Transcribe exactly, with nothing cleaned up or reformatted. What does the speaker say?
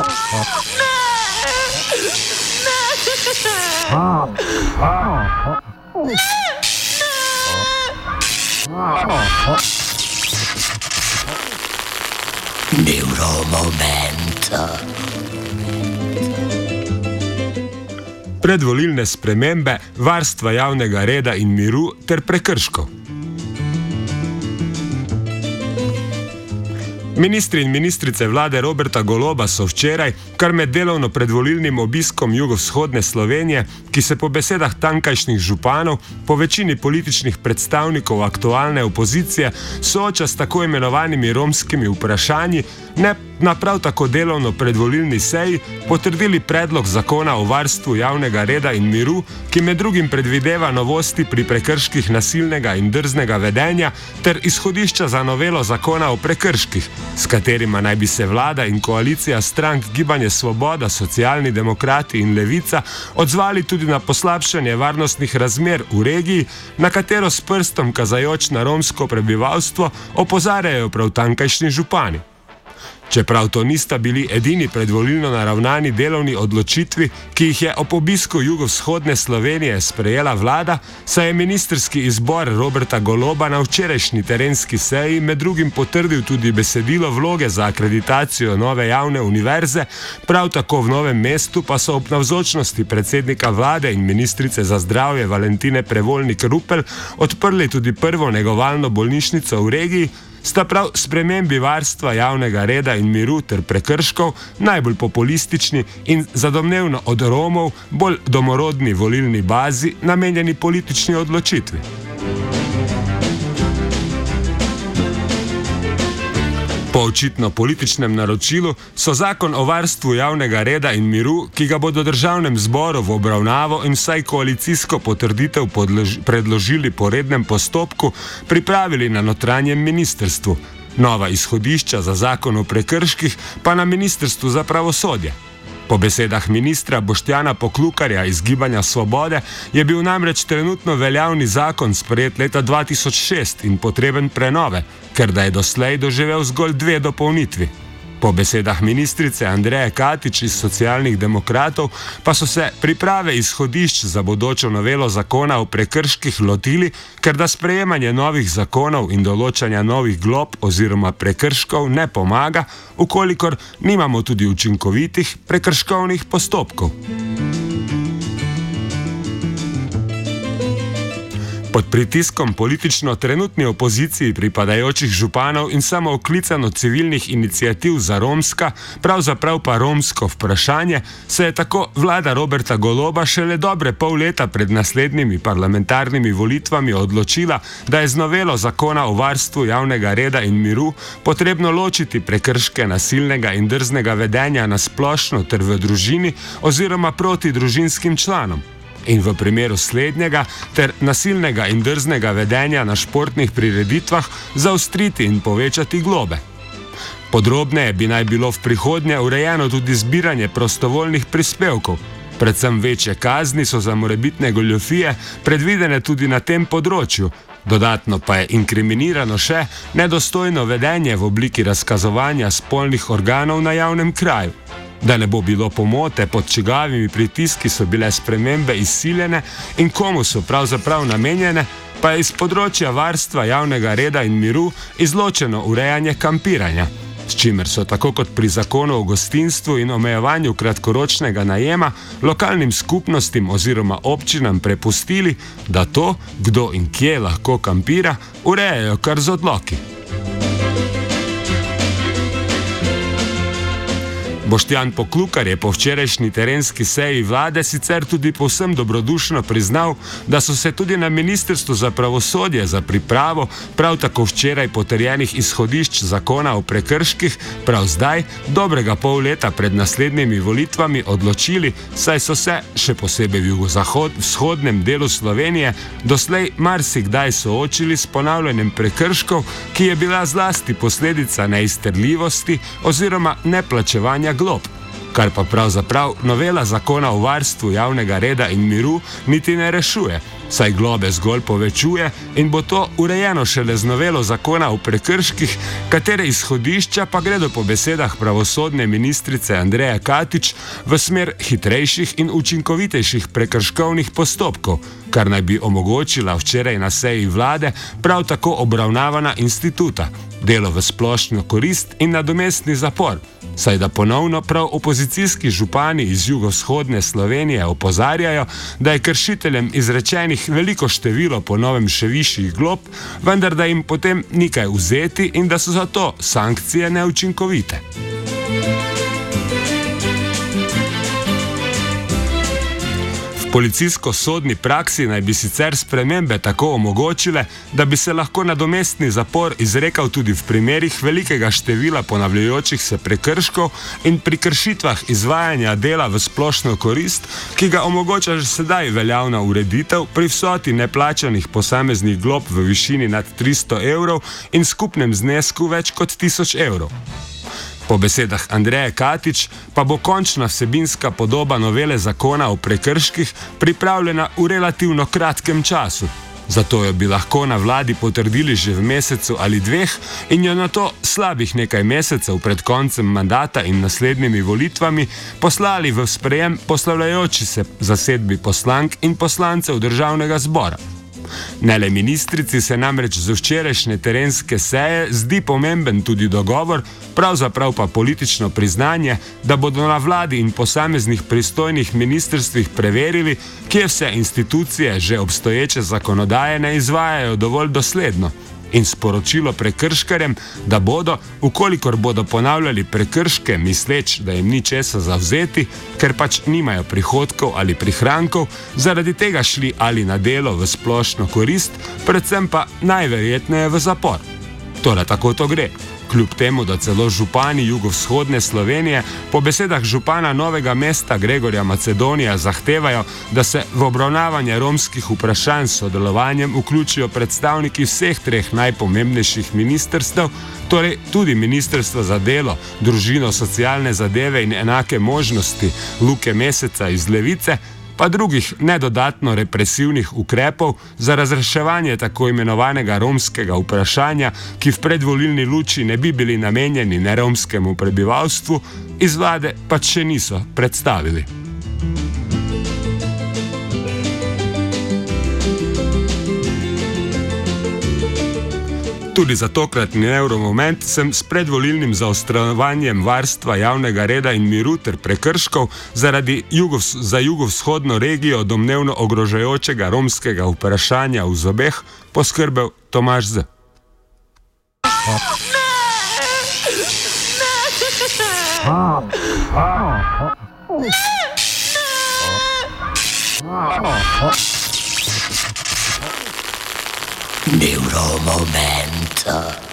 Neuromomento. Predvolilne spremembe, varstva javnega reda in miru ter prekrškov. Ministri in ministrice vlade Roberta Goloba so včeraj, kar med delovno predvolilnim obiskom jugovzhodne Slovenije, ki se po besedah tamkajšnjih županov, po večini političnih predstavnikov aktualne opozicije, sooča s tako imenovanimi romskimi vprašanji, ne na prav tako delovno predvolilni seji potrdili predlog zakona o varstvu javnega reda in miru, ki med drugim predvideva novosti pri prekrških nasilnega in drznega vedenja ter izhodišča za novelo zakona o prekrških, s katerima naj bi se vlada in koalicija strank Gibanje Svoboda, Socialni demokrati in Levica odzvali tudi na poslabšanje varnostnih razmer v regiji, na katero s prstom kazajoč na romsko prebivalstvo opozarjajo prav tamkajšnji župani. Čeprav to nista bili edini predvolilno naravnani delovni odločitvi, ki jih je ob obisku jugovzhodne Slovenije sprejela vlada, saj je ministrski izbor Roberta Goloba na včerajšnji terenski seji med drugim potrdil tudi besedilo vloge za akreditacijo nove javne univerze, prav tako v Novem mestu pa so ob navzočnosti predsednika vlade in ministrice za zdravje Valentine Prevolnik Rupel odprli tudi prvo negovalno bolnišnico v regiji, sta prav spremembi varstva javnega reda in miru ter prekrškov najbolj populistični in za domnevno od Romov bolj domorodni volilni bazi namenjeni politični odločitvi. Po očitno političnem naročilu so zakon o varstvu javnega reda in miru, ki ga bodo državnem zboru v obravnavo in vsaj koalicijsko potrditev podlož, predložili po rednem postopku, pripravili na notranjem ministrstvu. Nova izhodišča za zakon o prekrških pa na ministrstvu za pravosodje. Po besedah ministra Boštjana Poklukarja iz Gibanja Svobode je bil namreč trenutno veljavni zakon sprejet leta dva tisoč šest in potreben prenove, ker da je doslej doživel zgolj dve dopolnitvi. Po besedah ministrice Andreje Katič iz Socialnih demokratov pa so se priprave izhodišč za bodočo novelo zakona o prekrških lotili, ker da sprejemanje novih zakonov in določanja novih glob oziroma prekrškov ne pomaga, ukolikor nimamo tudi učinkovitih prekrškovnih postopkov. Pod pritiskom politično trenutni opoziciji pripadajočih županov in samooklicano civilnih iniciativ za romska, pravzaprav pa romsko vprašanje, se je tako vlada Roberta Goloba šele dobre pol leta pred naslednjimi parlamentarnimi volitvami odločila, da je z novelo zakona o varstvu javnega reda in miru potrebno ločiti prekrške nasilnega in drznega vedenja na splošno ter v družini oziroma proti družinskim članom. In v primeru slednjega ter nasilnega in drznega vedenja na športnih prireditvah zaostriti in povečati globe. Podrobneje bi naj bilo v prihodnje urejeno tudi zbiranje prostovoljnih prispevkov. Predvsem večje kazni so za morebitne goljufije predvidene tudi na tem področju. Dodatno pa je inkriminirano še nedostojno vedenje v obliki razkazovanja spolnih organov na javnem kraju. Da ne bo bilo pomote, pod čigavimi pritiski so bile spremembe izsiljene in komu so pravzaprav namenjene, pa je iz področja varstva javnega reda in miru izločeno urejanje kampiranja, s čimer so tako kot pri zakonu o gostinstvu in omejevanju kratkoročnega najema lokalnim skupnostim oziroma občinam prepustili, da to, kdo in kje lahko kampira, urejajo kar z odloki. Boštjan Poklukar je po včerajšnji terenski seji vlade sicer tudi povsem dobrodušno priznal, da so se tudi na ministrstvu za pravosodje za pripravo prav tako včeraj potrjenih izhodišč zakona o prekrških prav zdaj, dobrega pol leta pred naslednjimi volitvami, odločili, saj so se, še posebej v jugovzhodnem delu Slovenije, doslej marsikdaj soočili s ponavljanjem prekrškov, ki je bila zlasti posledica neizterljivosti oziroma neplačevanja glob, kar pa pravzaprav novela zakona o varstvu javnega reda in miru niti ne rešuje, saj globe zgolj povečuje in bo to urejeno šele z novelo zakona o prekrških, katere izhodišča pa gredo po besedah pravosodne ministrice Andreje Katič v smer hitrejših in učinkovitejših prekrškovnih postopkov, kar naj bi omogočila včeraj na seji vlade prav tako obravnavana instituta, delo v splošno korist in nadomestni zapor, saj da ponovno prav opozicijski župani iz jugovzhodne Slovenije opozarjajo, da je kršiteljem izrečenih veliko število po novem še višjih glob, vendar da jim potem ni kaj vzeti in da so zato sankcije neučinkovite. V policijsko-sodni praksi naj bi sicer spremembe tako omogočile, da bi se lahko nadomestni zapor izrekal tudi v primerih velikega števila ponavljajočih se prekrškov in pri kršitvah izvajanja dela v splošno korist, ki ga omogoča že sedaj veljavna ureditev pri vsoti neplačanih posameznih glob v višini nad tristo evrov in skupnem znesku več kot tisoč evrov. Po besedah Andreje Katič pa bo končna vsebinska podoba novele zakona o prekrških pripravljena v relativno kratkem času. Zato jo bi lahko na vladi potrdili že v mesecu ali dveh in jo nato slabih nekaj mesecev pred koncem mandata in naslednjimi volitvami poslali v sprejem poslavljajoči se zasedbi poslank in poslancev Državnega zbora. Ne le ministrici se namreč z včerajšnje terenske seje zdi pomemben tudi dogovor, pravzaprav pa politično priznanje, da bodo na vladi in posameznih pristojnih ministrstvih preverili, kje vse institucije že obstoječe zakonodaje ne izvajajo dovolj dosledno, in sporočilo prekrškarjem, da bodo, ukolikor bodo ponavljali prekrške, misleč, da jim ni česa zavzeti, ker pač nimajo prihodkov ali prihrankov, zaradi tega šli ali na delo v splošno korist, predvsem pa najverjetneje v zapor. Torej tako to gre. Kljub temu, da celo župani jugovzhodne Slovenije po besedah župana Novega mesta Gregorja Macedonija zahtevajo, da se v obravnavanje romskih vprašanj s sodelovanjem vključijo predstavniki vseh treh najpomembnejših ministrstev, torej tudi Ministrstva za delo, družino, socialne zadeve in enake možnosti Luke Meseca iz Levice, pa drugih nedodatno represivnih ukrepov za razreševanje tako imenovanega romskega vprašanja, ki v predvolilni luči ne bi bili namenjeni neromskemu prebivalstvu, iz vlade pač še niso predstavili. Tudi za tokratni Euromoment sem s predvolilnim zaostrovanjem varstva javnega reda in miru ter prekrškov zaradi jugovs, za jugovzhodno regijo domnevno ogrožajočega romskega vprašanja v zobeh poskrbel Tomaž Z. Neuromoment.